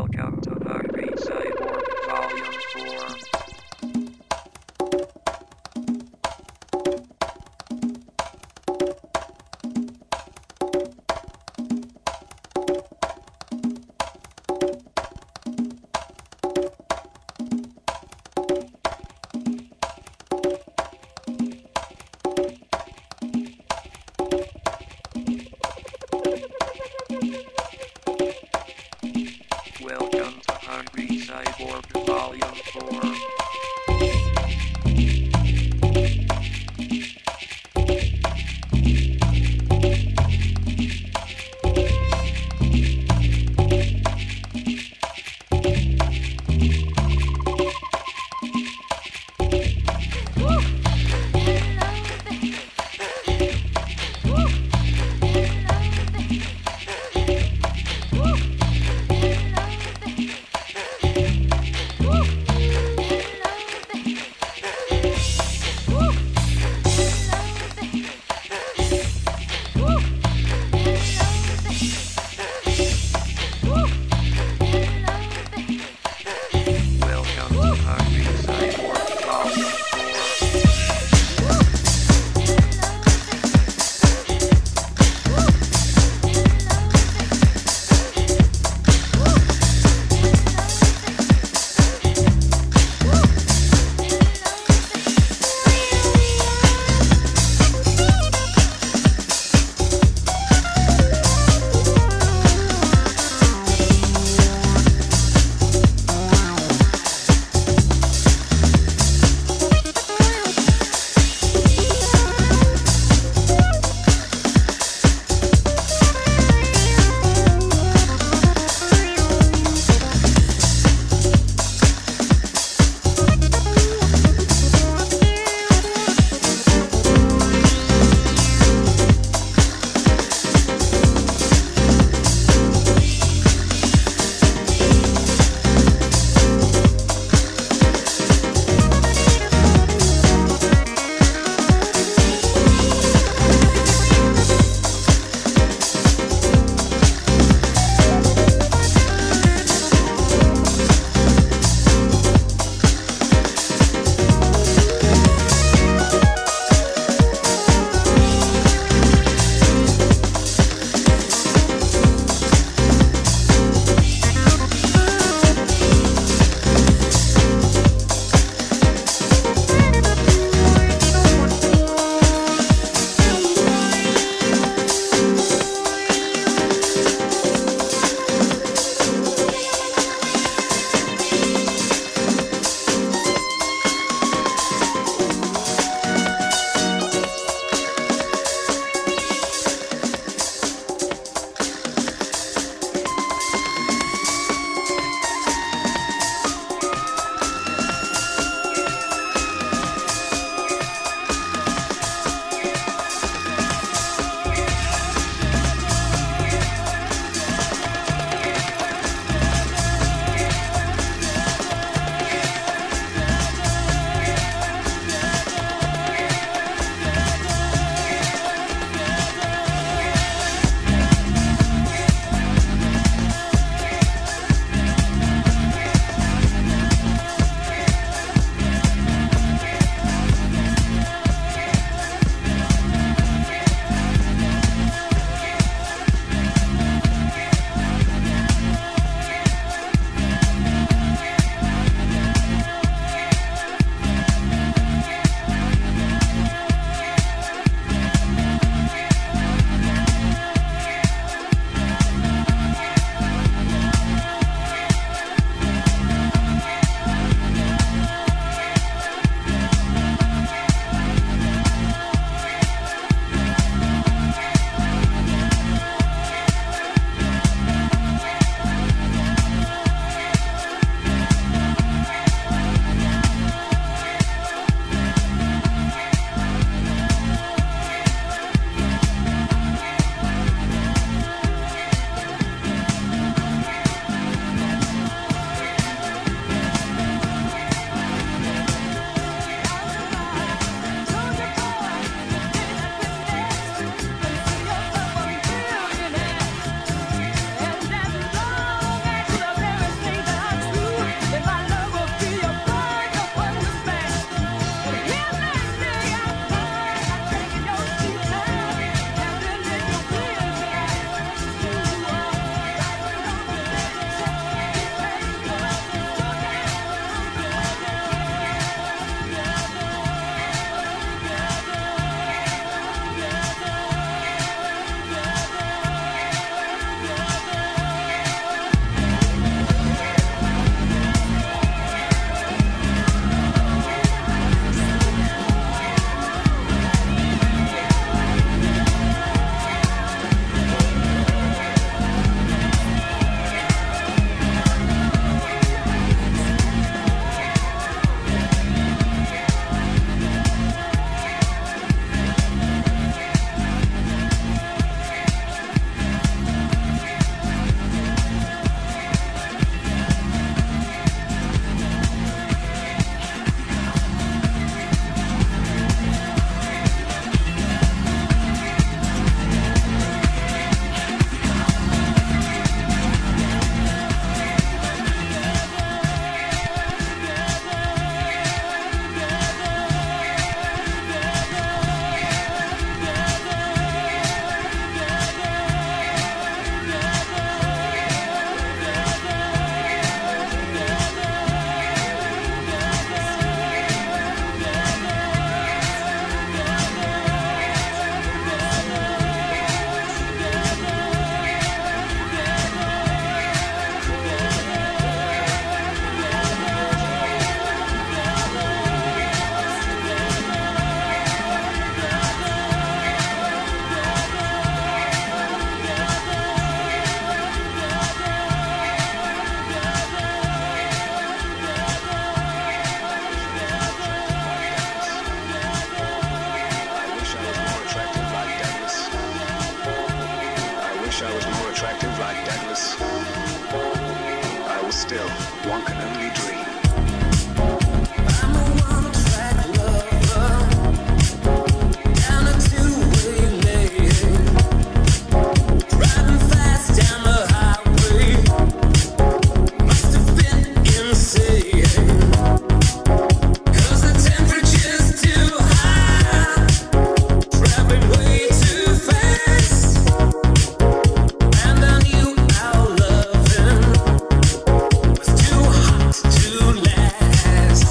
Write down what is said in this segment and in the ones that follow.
Welcome to Hungry Cyborg Volume 4. Welcome to Hungry Cyborg Volume 4. still, one can only dream. I'm a one-track lover, down a two-way lane, driving fast down the highway. Must have been insane, 'cause the temperature's too high, traveling way too fast. And I knew our loving was too hot to last.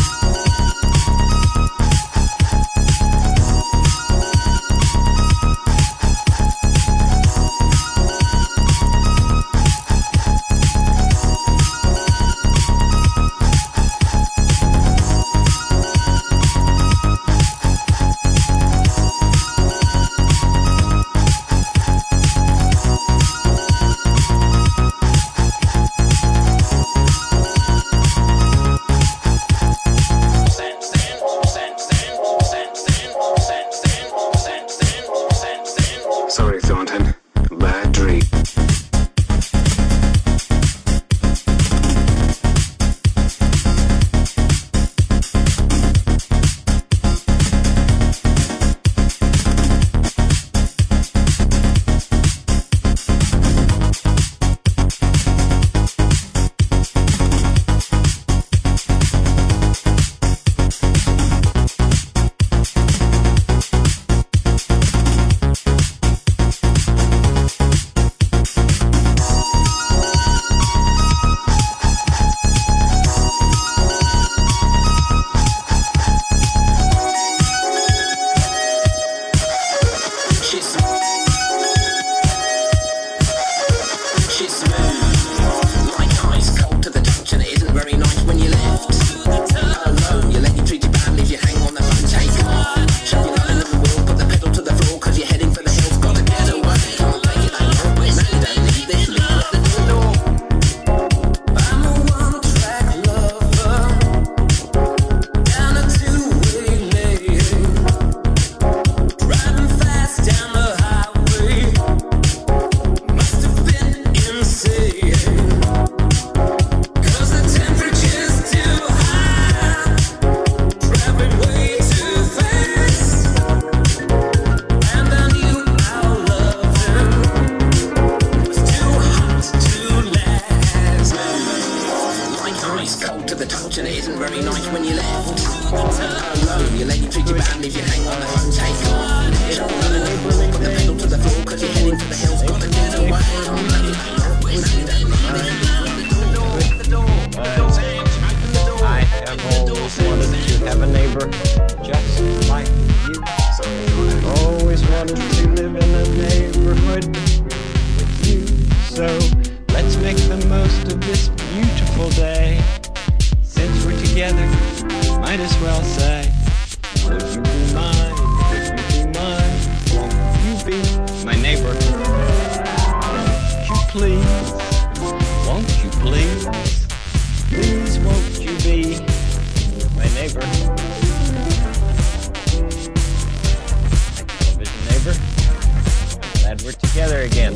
Sorry, Thornton. Bad dream. She's smooth, like ice, cold to the touch, and it isn't very nice when you left alone. You let you treat you badly if you hang on the phone, take off. Shove your love in the wheel, put the pedal to the floor, 'cause you're heading for the hills, gotta get away. Can't take it anymore, but now you don't need this, leave at the door. I'm a one-track lover, down a two-way lane, driving fast down the highway. Must have been insane, 'cause the temperature's too high, traveling way too fast. And I knew our loving was too hot to last. Like ice, cold to the touch, and it isn't very nice when you left alone. You let you treat you badly if you hang on the phone, take off. Shove your love in the wheel, put the pedal to the floor, 'cause you're heading for the hills, gotta get away. Can't make it anymore, but now you don't need this, leave at the door. I have always wanted to have a neighbor just like you. I've always wanted to live in a neighborhood with you. So let's make the most of this beautiful day. Since we're together, might as well say, would you be mine? Would you be mine? Won't you be my neighbor? Won't you please? Won't you please? Please won't you be my neighbor? Television neighbor. Glad we're together again.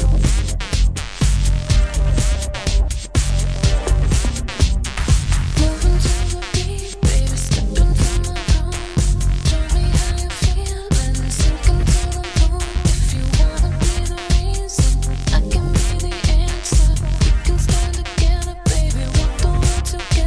Moving to the beat, baby, stepping from my home. Tell me how you feel when sinking to the bone. If you wanna be the reason, I can be the answer. We can stand together, baby, walk the world together.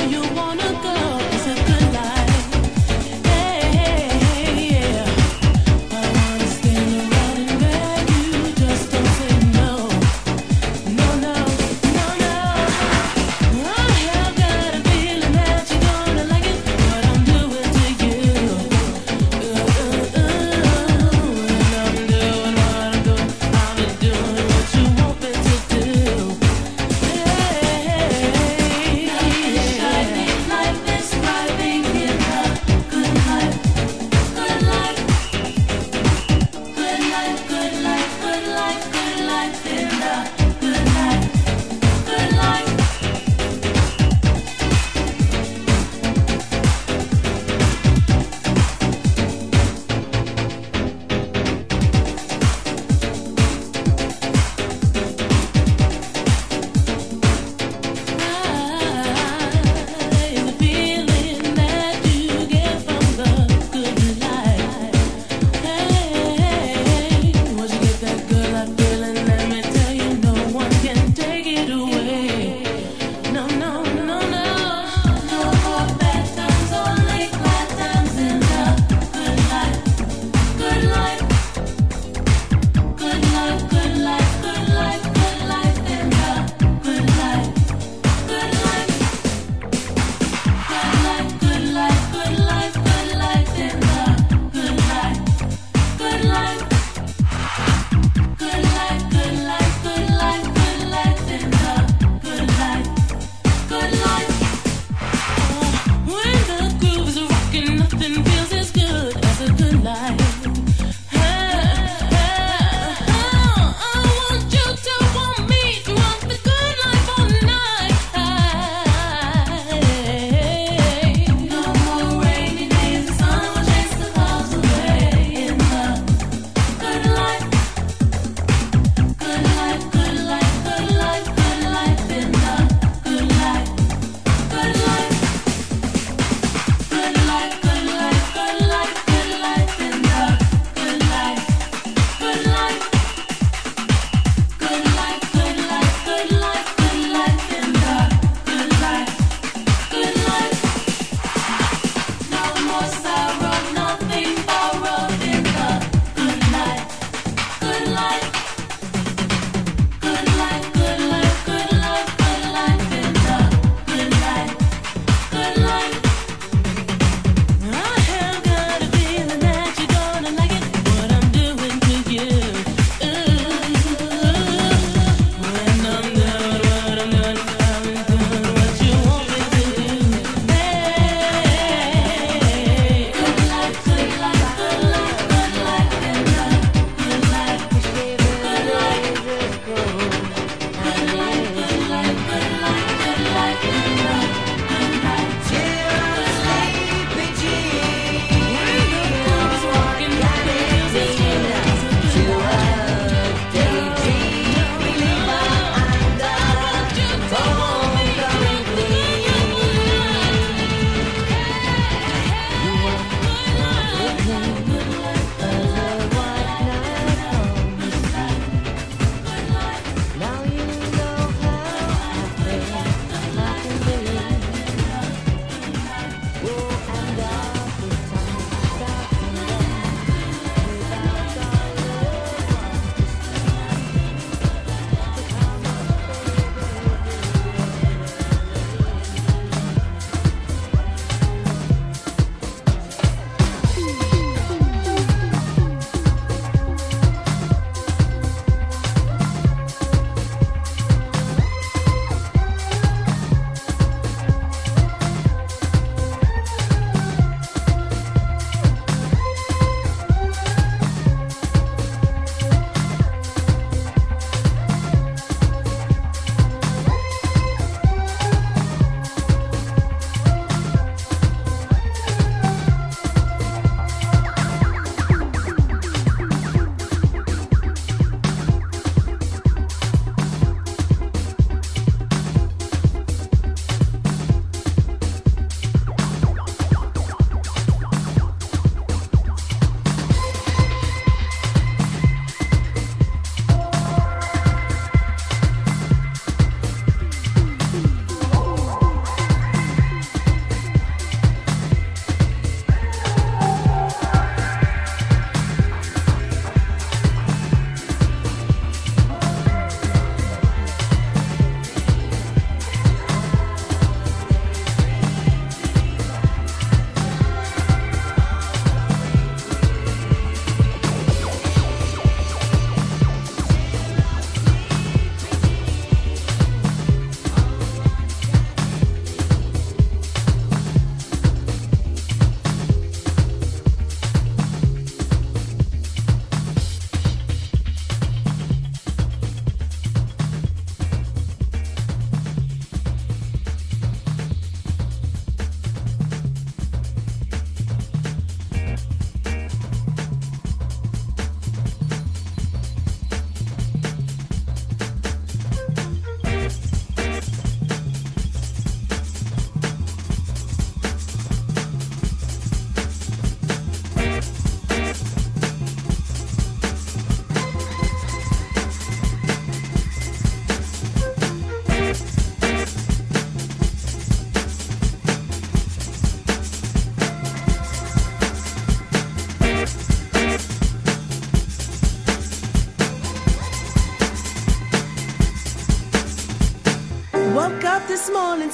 Like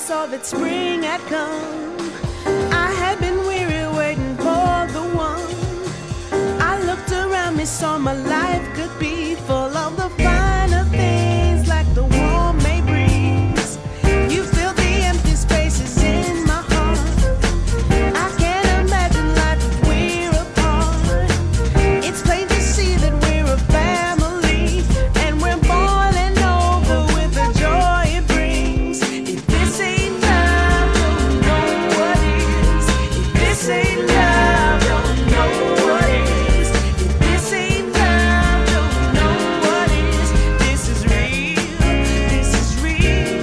saw that spring had come. I had been weary waiting for the one. I looked around me, saw my life could be full of the finer things like the warm May breeze. You fill the empty spaces in my heart. I can't imagine life if we're apart. It's plain to see that we're a family, and we're boiling over with the joy it brings. If this ain't love, don't know what is. If this ain't love, don't know what is. If this ain't love, don't know what is. This is real, this is real.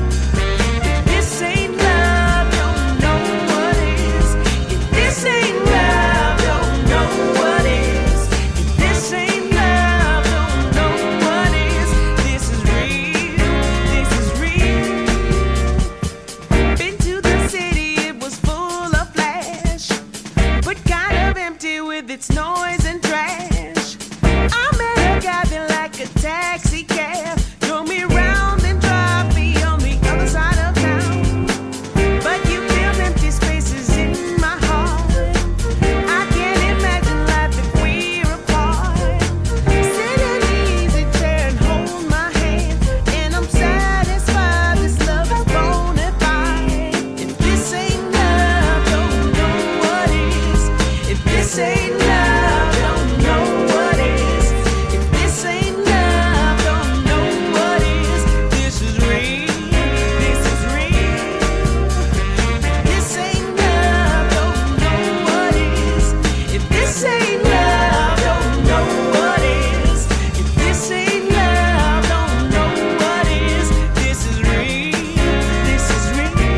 If this ain't love, don't know what is. If this ain't love, don't know what is. If this ain't love, don't know what is. This is real, this is real. Been to the city, it was full of flash, but kind of empty with its noise and trash. I met a guy that like a taxi cab, drove me around and dropped me on the other side of town. But you filled empty spaces in my heart. I can't imagine life if we're apart. Sit in the easy chair and hold my hand, and I'm satisfied this love is bona fide. If this ain't love, don't know what is. If this ain't love, don't know what is. If this ain't love, don't know what is. This is real, this is real. This ain't love, don't know what is. If this ain't love, don't know what is. If this ain't love, don't know what is. This is real, this is real.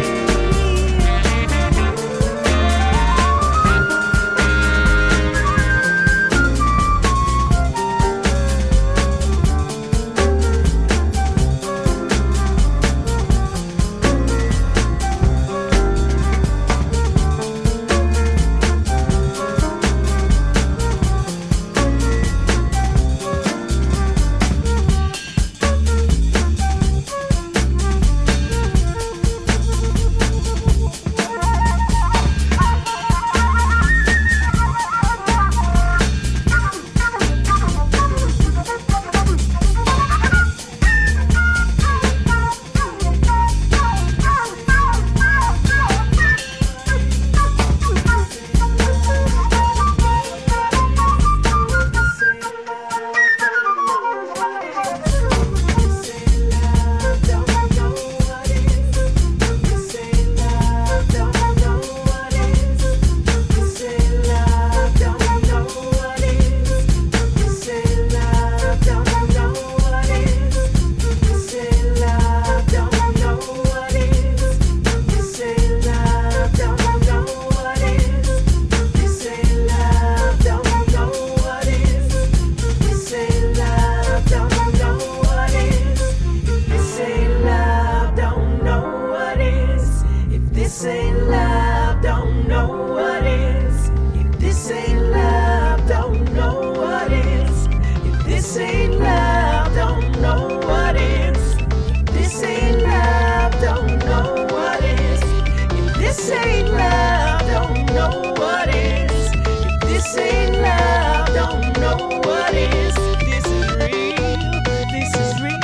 This ain't love, don't know what is. If this ain't love, don't know what is. If this ain't love, don't know what is. This ain't love, don't know what is. If this ain't love, don't know what is. If this ain't love, don't know what is. This is real, this is real.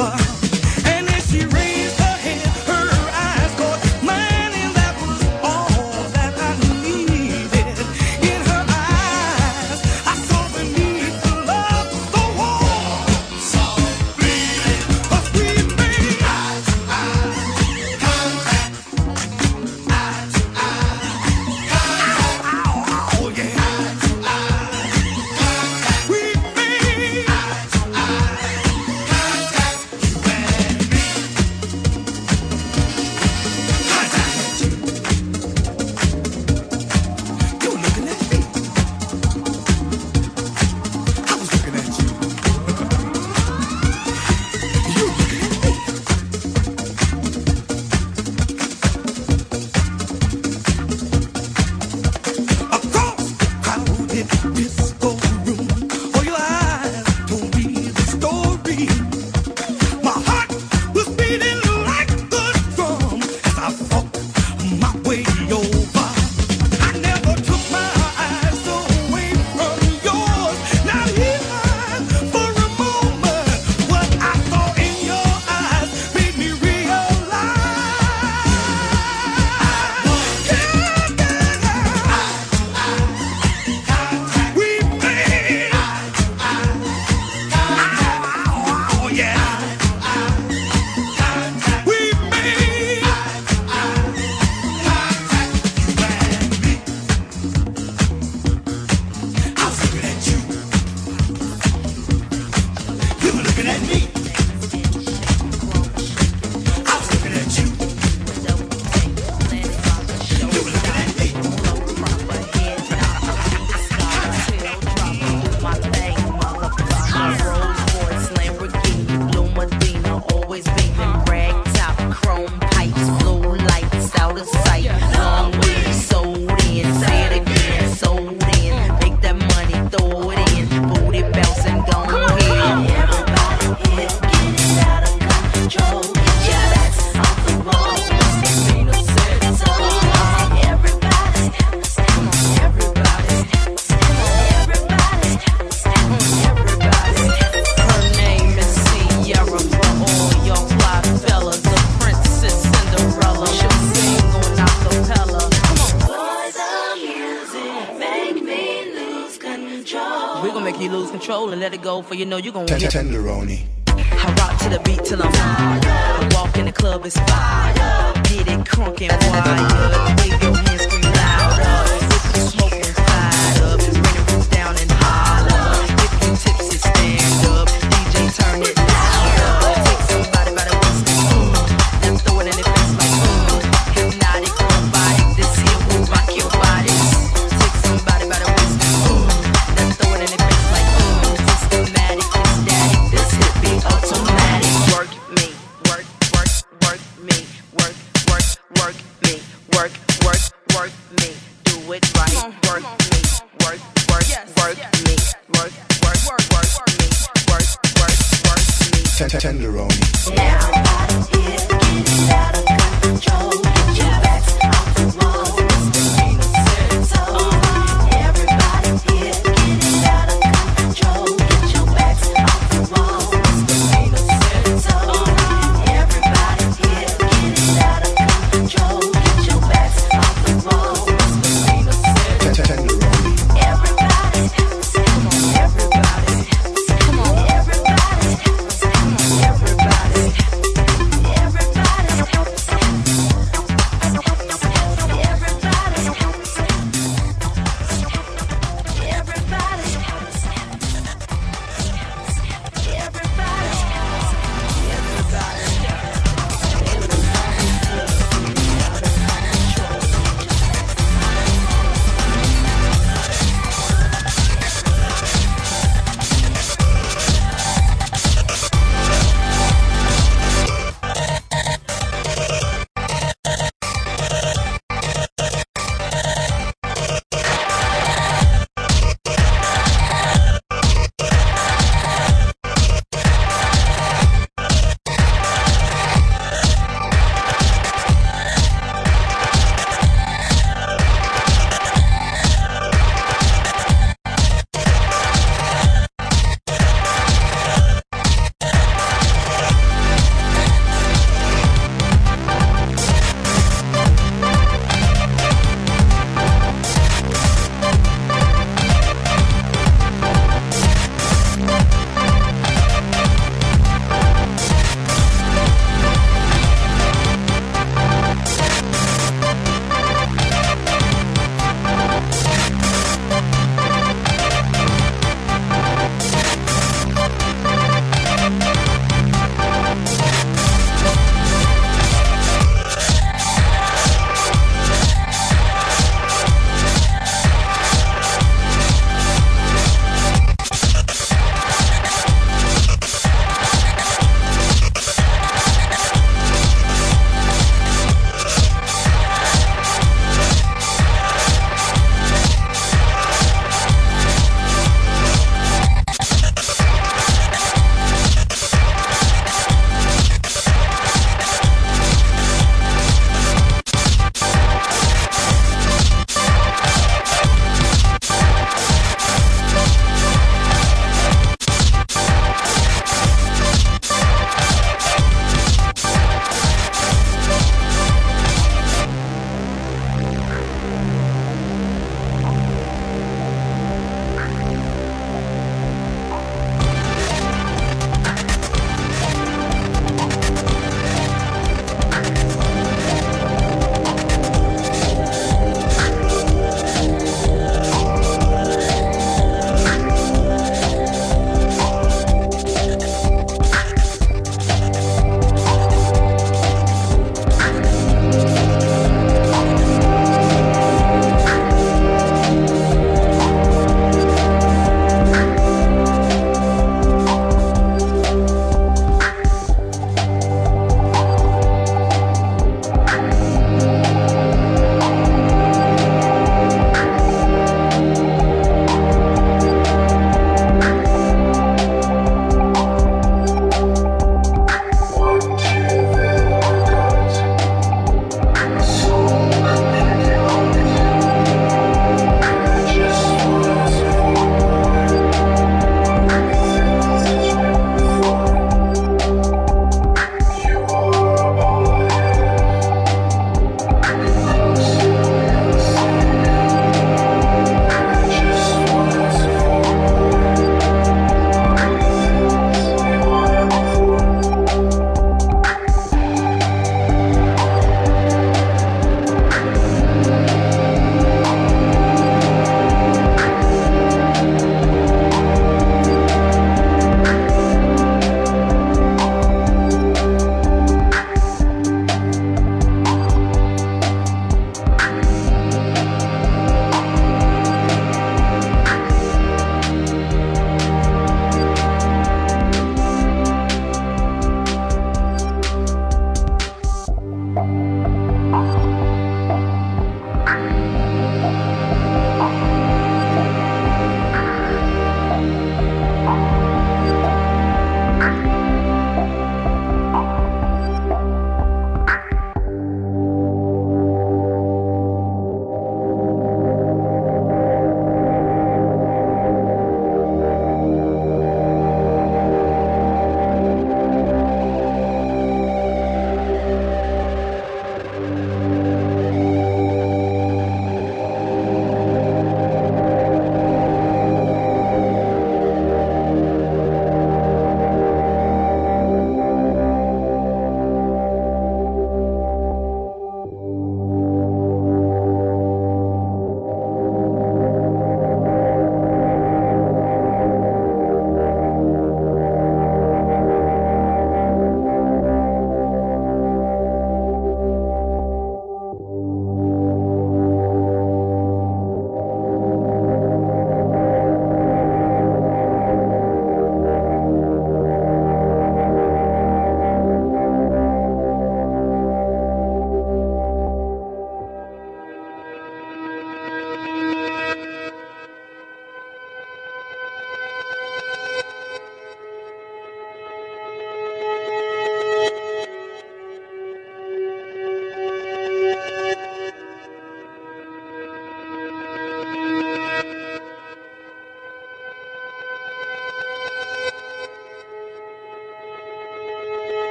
control and let it go, for you know you gon' Tenderoni. I rock to the beat till I'm fired. I walk in the club, it's fire. Get it crunk and wired. Wave your hands, scream louder. If you smoking, fired up. Bring the roof down and holler. If you tipsy, stand up. DJ, turn it louder. Take somebody by the waist and then throw it in their face like hypnotic, robotic. This here will rock your body. Take somebody by the waist and then throw it in their face like systematic, ecstatic. This hit be automatic. Work me, work me, work me, work me. Do it right. Work me, work me, work me, work me. Tenderoni. Now everybody's here, getting out of control. Get your backs off the walls. Misdemeanor said so. Everybody's here, getting out of control. Get your backs off the walls. Misdemeanor said so. Everybody's here, getting out of control. Get your backs off the walls. Misdemeanor said so. Tenderoni. Everybody's, come on, everybody's, come on, everybody's, come on, everybody's, everybody's.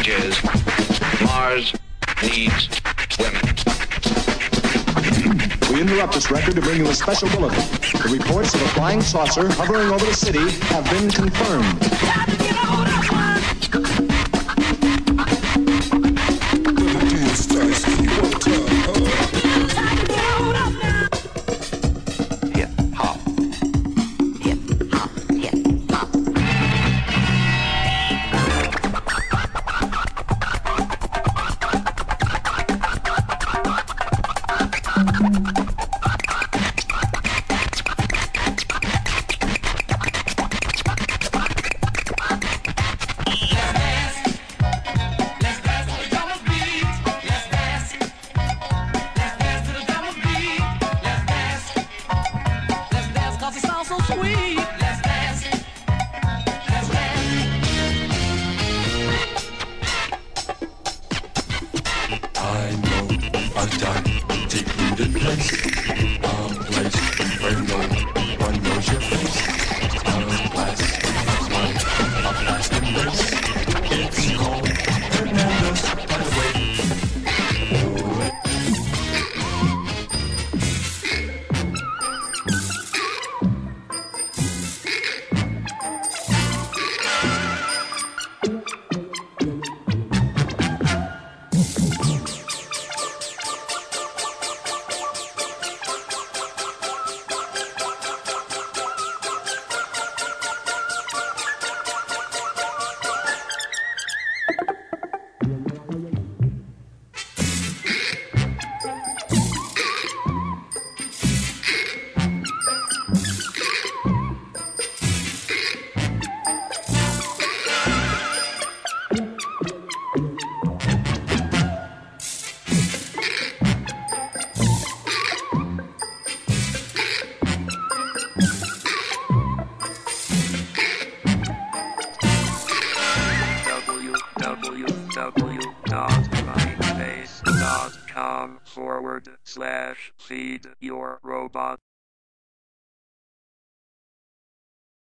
message is Mars needs women. We interrupt this record to bring you a special bulletin. The reports of a flying saucer hovering over the city have been confirmed. www.myspace.com/feed your robot.